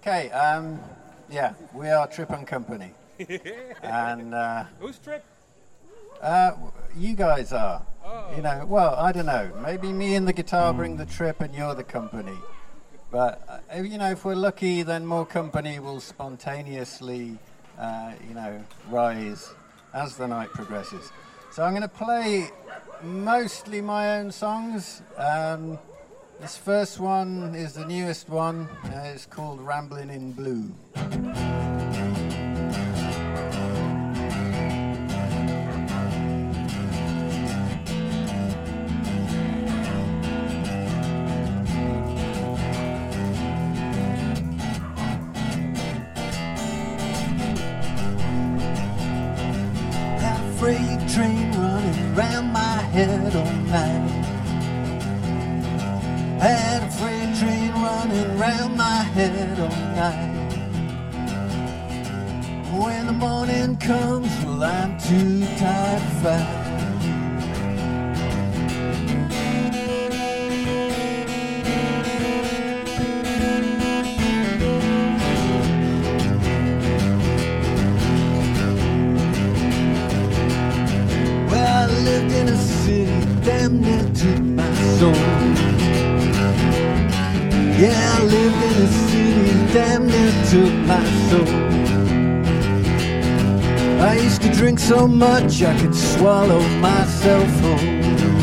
Okay, yeah, we are Trip and Company. And Who's Trip? you guys are. Oh. You know, well, I don't know. Maybe me and the guitar bring the trip and you're the company. But, you know, if we're lucky, then more company will spontaneously, rise as the night progresses. So I'm going to play mostly my own songs. This first one is the newest one. It's called Ramblin' in Blue. Freight train running round my head all night. Had a freight train running round my head all night. When the morning comes, well, I'm too tired to fight. Lived in a city damn near to my soul. Yeah, I lived in a city damn near to my soul. I used to drink so much I could swallow myself whole.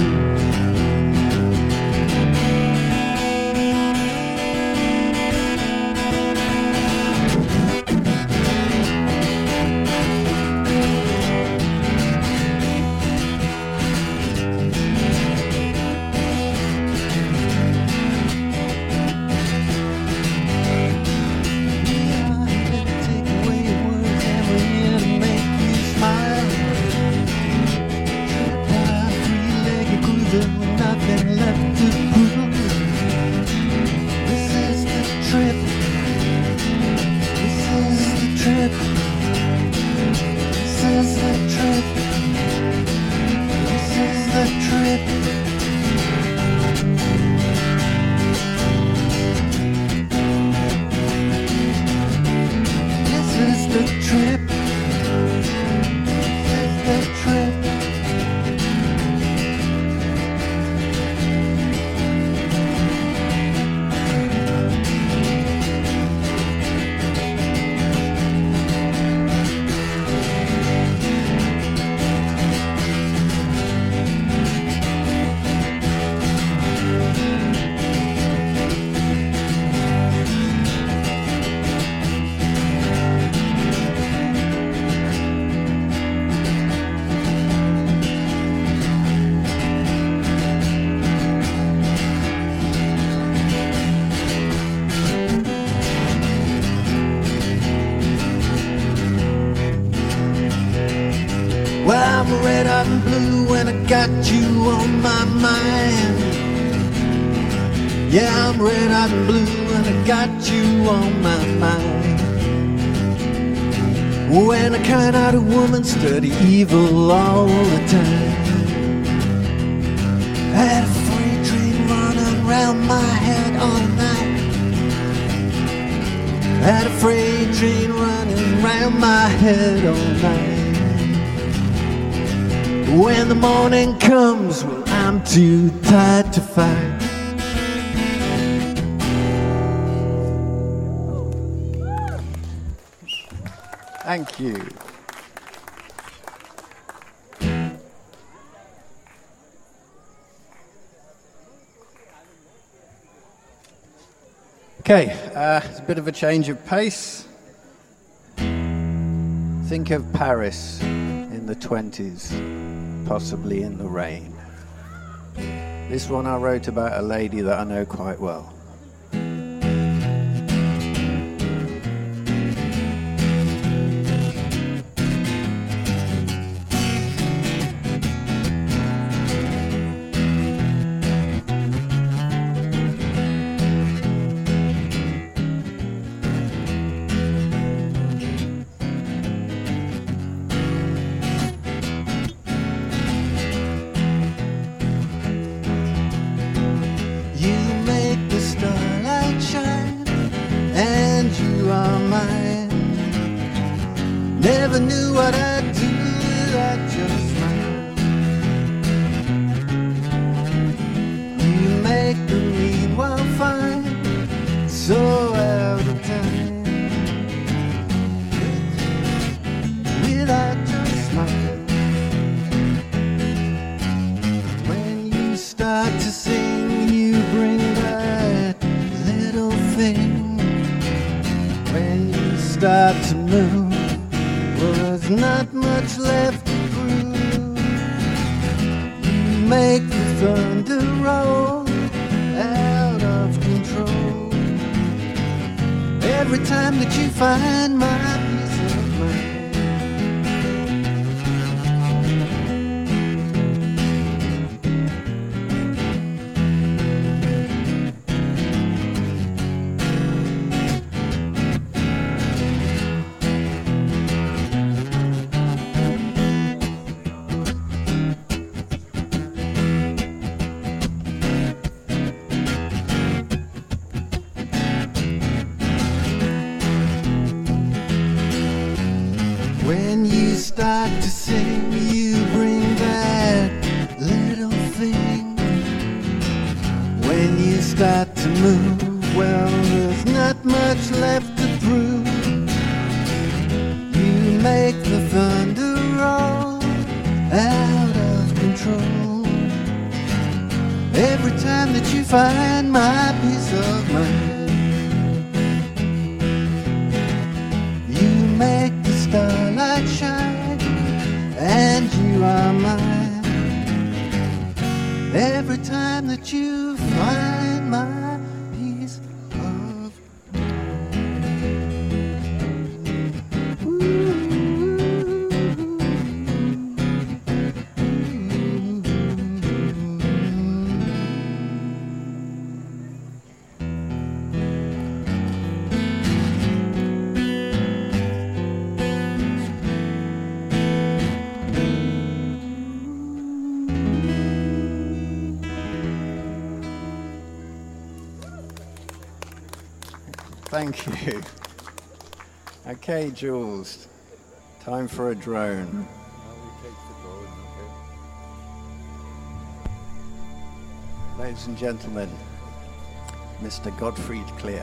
Red, hot, and blue, and I got you on my mind. Yeah, I'm red, hot, and blue, and I got you on my mind. When a kind-hearted woman study evil all the time. Had a freight train running round my head all night. Had a freight train running round my head all night. When the morning comes, well, I'm too tired to fight. Thank you. Okay, it's a bit of a change of pace. Think of Paris in the 20s. Possibly in the rain. This one I wrote about a lady that I know quite well. and you are mine. Never knew what I'd do without your smile. You make the meanwhile fine, so out of time. Without your smile. When you start to sing, you bring that little thing. When you start to move, well, there's not much left to prove. You make the thunder roll out of control. Every time that you find my peace of mind. When you start to sing, you bring that little thing. When you start to move, well, there's not much left to prove. You make the thunder roll out of control. Every time that you find my peace of mind. You make the starlight shine, and you are mine. Every time that you find my peace of Thank you. Okay, Jules, time for a drone. Ladies and gentlemen, Mr. Gottfried Clear.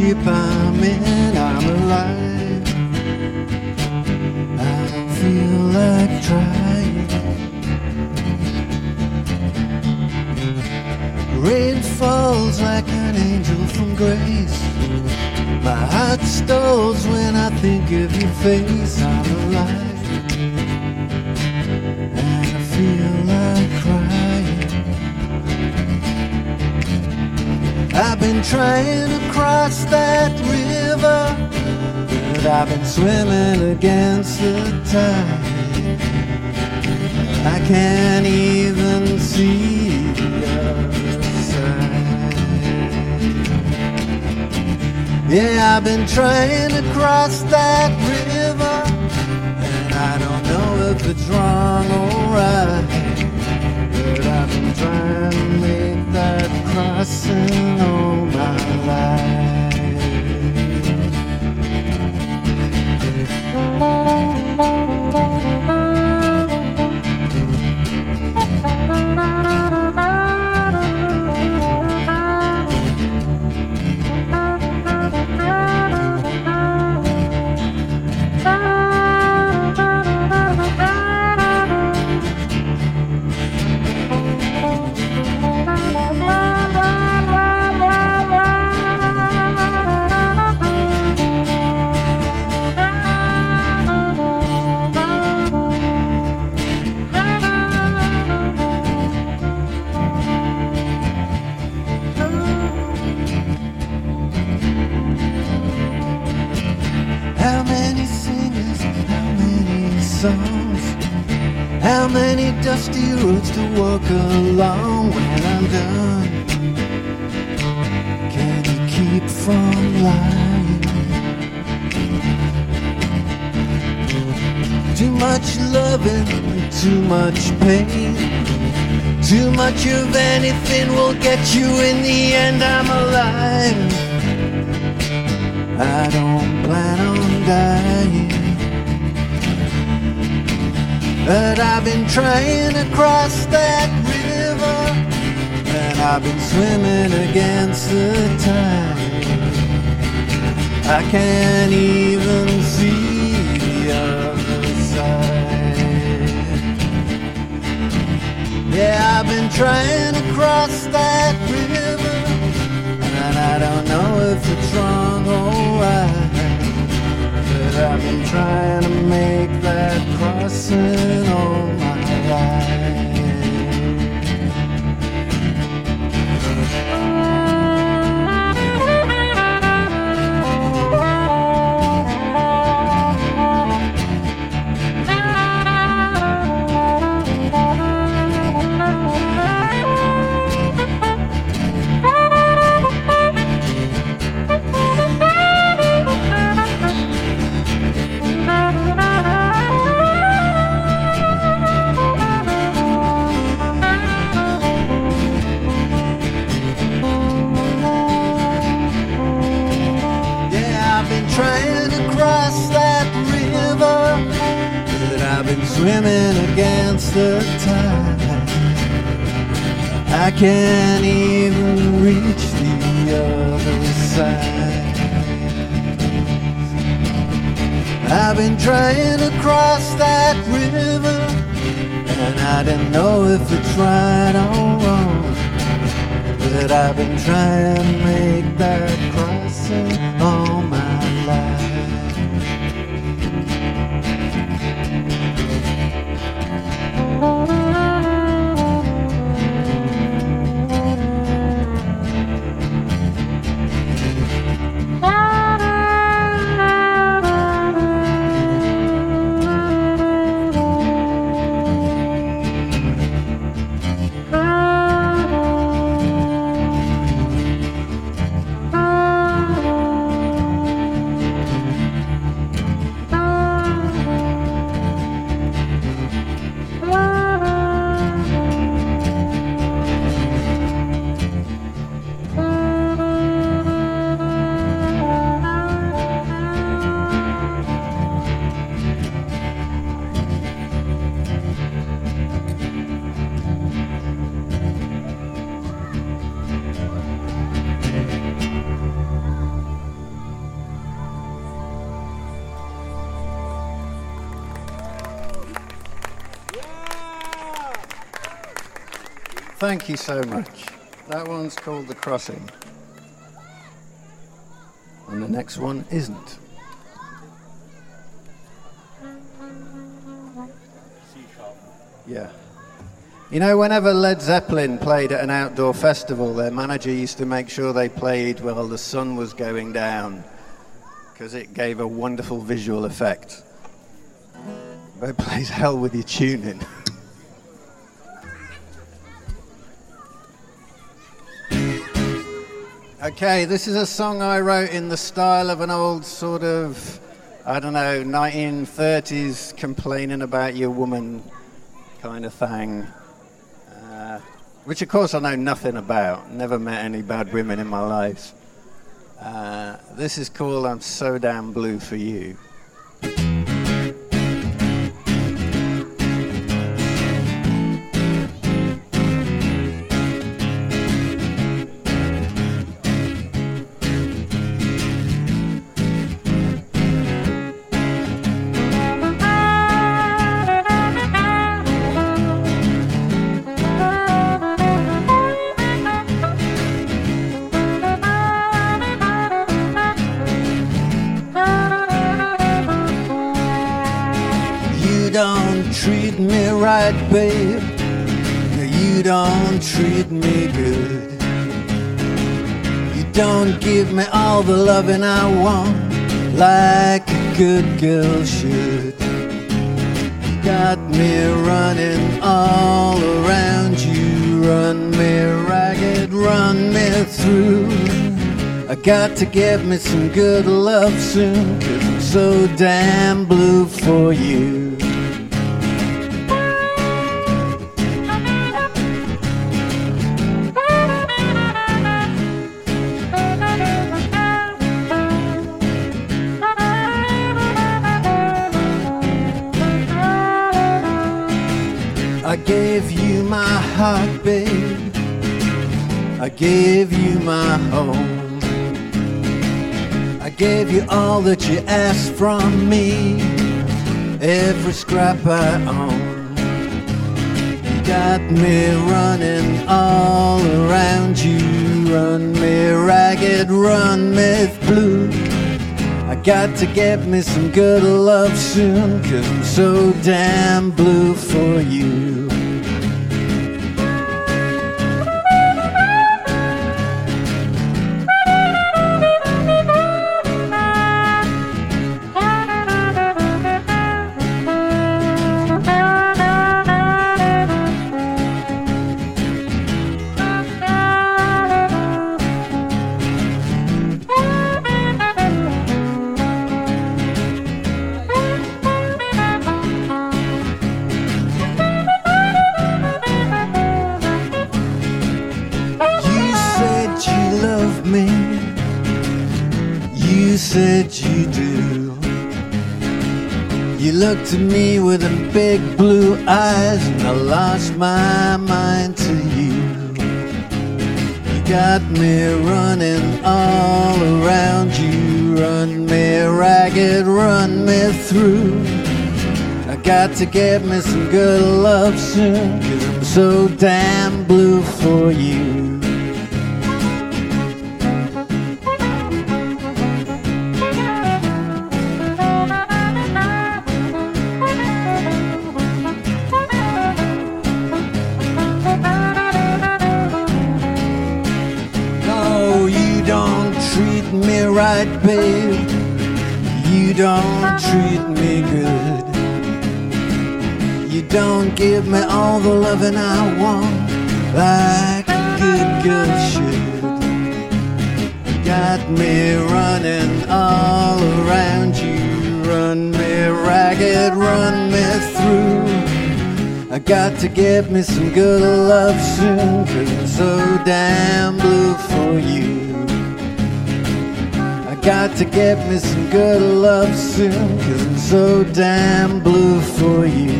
ship I'm in, I'm alive. I don't feel like trying. Rain falls like an angel from grace. My heart stalls when I think of your face. I'm alive, and I feel like crying. I've been trying to cross that river, but I've been swimming against the tide. I can't even see the other side. Yeah, I've been trying to cross that river, and I don't know if it's wrong or right, but I've been trying to make that crossing all my life. How many dusty roads to walk along when I'm done? Can you keep from lying? Too much loving, too much pain. Too much of anything will get you in the end. I'm alive, I don't plan on dying, but I've been trying to cross that river, and I've been swimming against the tide. I can't even see the other side. Yeah, I've been trying to cross that river, and I don't know if it's wrong or right, but I've been trying to make that crossing all my life. Trying to cross that river, but I've been swimming against the tide. I can't even reach the other side. I've been trying to cross that river, and I don't know if it's right or wrong, but I've been trying to make that crossing all my life. Thank you so much. That one's called The Crossing. And the next one isn't. Yeah. You know, whenever Led Zeppelin played at an outdoor festival, their manager used to make sure they played while the sun was going down, because it gave a wonderful visual effect. But it plays hell with your tuning. Okay, this is a song I wrote in the style of an old sort of, I don't know, 1930s complaining about your woman kind of thing. Which of course I know nothing about. Never met any bad women in my life. This is called I'm So Damn Blue for You. Treat me right, babe. You don't treat me good. You don't give me all the loving I want, like a good girl should. You got me running all around you. Run me ragged, run me through. I got to get me some good love soon, 'cause I'm so damn blue for you. I gave you my heart, babe. I gave you my home. I gave you all that you asked from me, every scrap I own. You got me running all around you. Run me ragged, run me blue. I got to get me some good love soon, 'cause I'm so damn blue for you. You said you do. You looked at me with them big blue eyes, and I lost my mind to you. You got me running all around you. Run me ragged, run me through. I got to get me some good love soon, 'cause I'm so damn blue for you. Right, babe, you don't treat me good. You don't give me all the loving I want, like a good girl should. You got me running all around you. Run me ragged, run me through. I got to get me some good love soon, 'cause I'm so damn blue for you. Got to get me some good love soon, 'cause I'm so damn blue for you.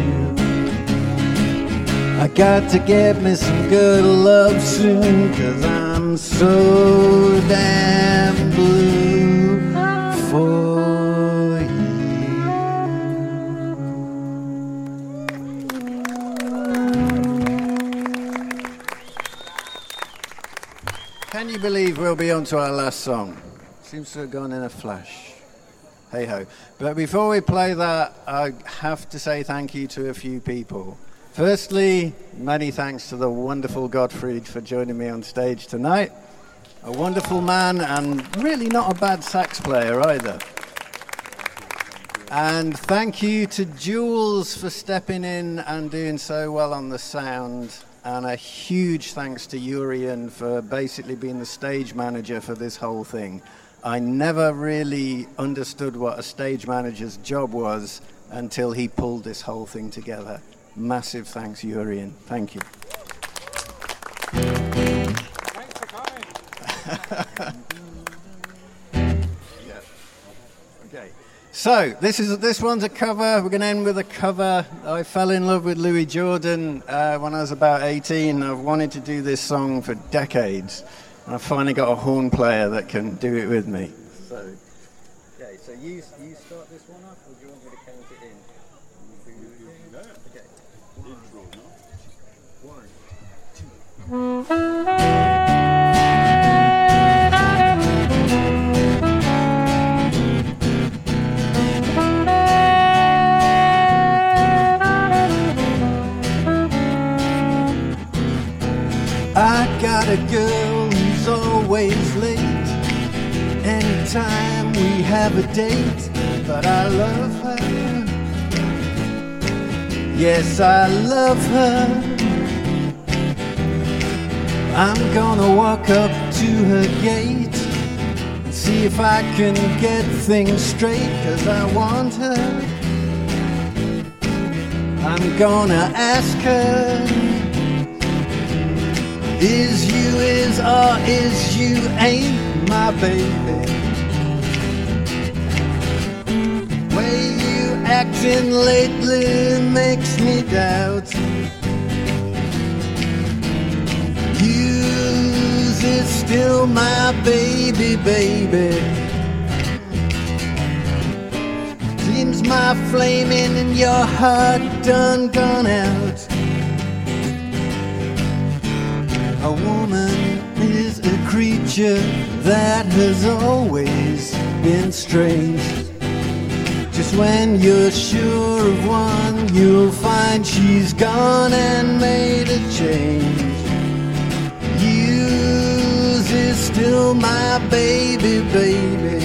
I got to get me some good love soon, 'cause I'm so damn blue for Can you believe we'll be on to our last song? Seems to have gone in a flash. Hey ho. But before we play that, I have to say thank you to a few people. Firstly, many thanks to the wonderful Gottfried for joining me on stage tonight. A wonderful man and really not a bad sax player either. And thank you to Jules for stepping in and doing so well on the sound. And a huge thanks to Urian for basically being the stage manager for this whole thing. I never really understood what a stage manager's job was until he pulled this whole thing together. Massive thanks, Urian. Thank you. Thanks for coming. Yeah. Okay. So this one's a cover. We're going to end with a cover. I fell in love with Louis Jordan when I was about 18. I've wanted to do this song for decades. And I finally got a horn player that can do it with me. So, okay, so you start this one off, or do you want me to count it in? Okay. One, two. I got a girl who's always late, anytime we have a date, but I love her, yes I love her. I'm gonna walk up to her gate and see if I can get things straight, 'cause I want her. I'm gonna ask her, is you is or is you ain't my baby? Way you acting lately makes me doubt. You's is still my baby, baby. Seems my flaming in your heart done gone out. A woman is a creature that has always been strange. Just when you're sure of one, you'll find she's gone and made a change. Yours is still my baby, baby.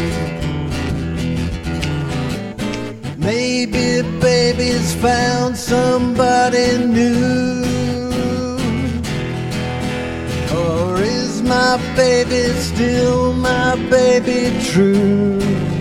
Maybe baby's found somebody new. Or is my baby still my baby true?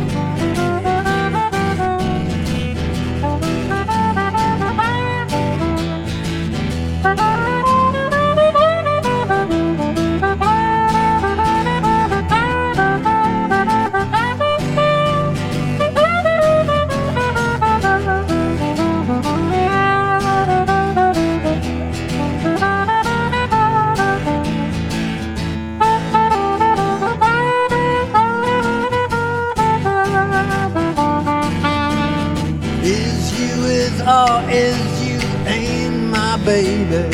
Or is you ain't my baby?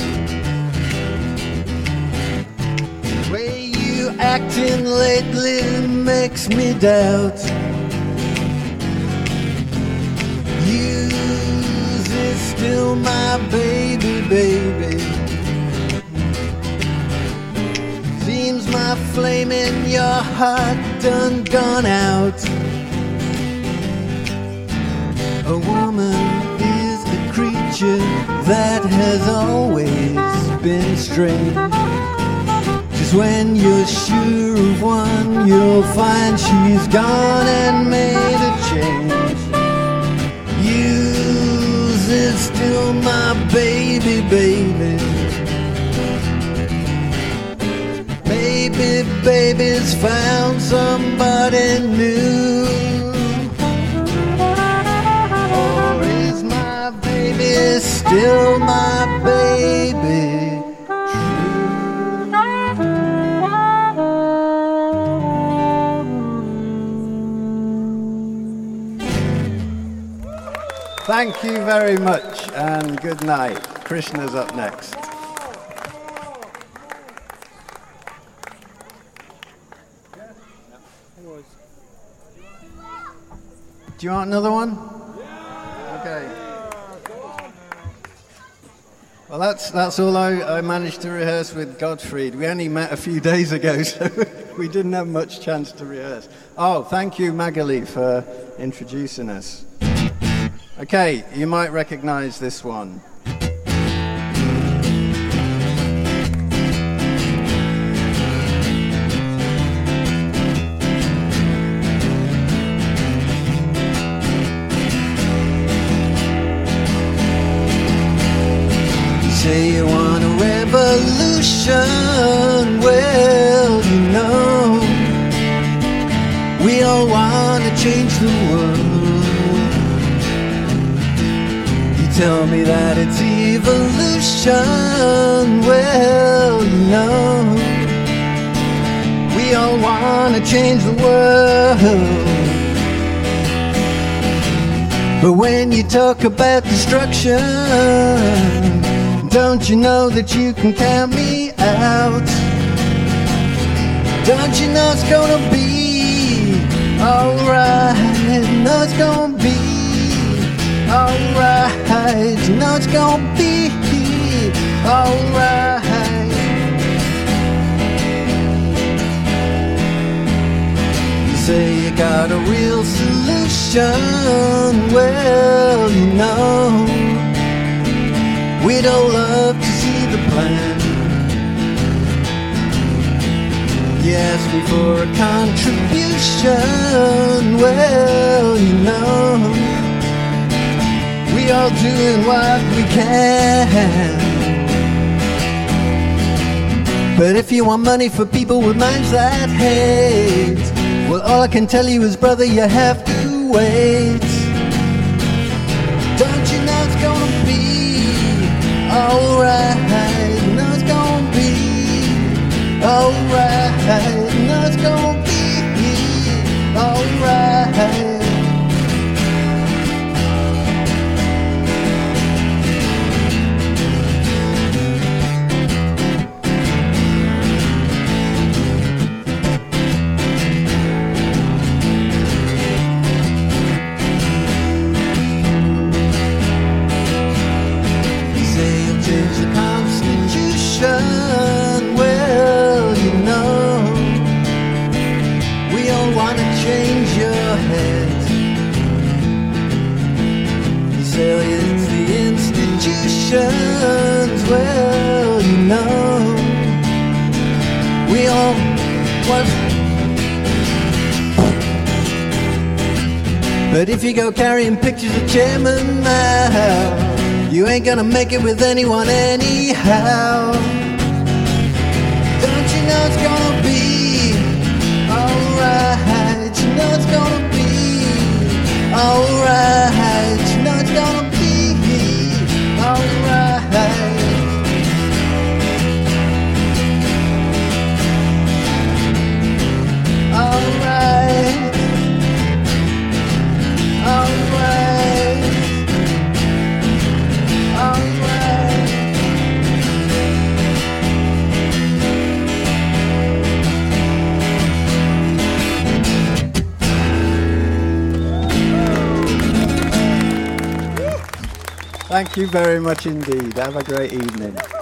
The way you acting lately makes me doubt. Yours is still my baby, baby. Seems my flame in your heart done gone out. A woman that has always been strange. Just when you're sure of one, you'll find she's gone and made a change. Yours is still my baby, baby. Maybe baby's found somebody new. Is still my baby true? Thank you very much and good night. Krishna's up next. Do you want another one? Okay. Well, that's all I managed to rehearse with Gottfried. We only met a few days ago, so we didn't have much chance to rehearse. Oh, thank you, Magali, for introducing us. Okay, you might recognize this one. Say you want a revolution, well, you know, we all want to change the world. You tell me that it's evolution, well, you know, we all want to change the world. But when you talk about destruction, don't you know that you can count me out? Don't you know it's gonna be alright? No, it's gonna be alright. You know it's gonna be alright. You say you got a real solution, well, you know, we'd all love to see the plan. You asked me for a contribution, well, you know, we all doing what we can. But if you want money for people with minds that hate, well, all I can tell you is, brother, you have to wait. Don't you know it's gonna be alright? No, it's gonna be alright. No, it's gonna be alright. Well, you know, we all want to change your head. You say it's the institutions. Well, you know, we all want. But if you go carrying pictures of Chairman Mao, you ain't gonna make it with anyone anyhow. Don't you know it's gonna be alright? You know it's gonna be alright. You know it's gonna be alright. Alright. Alright. Thank you very much indeed. Have a great evening.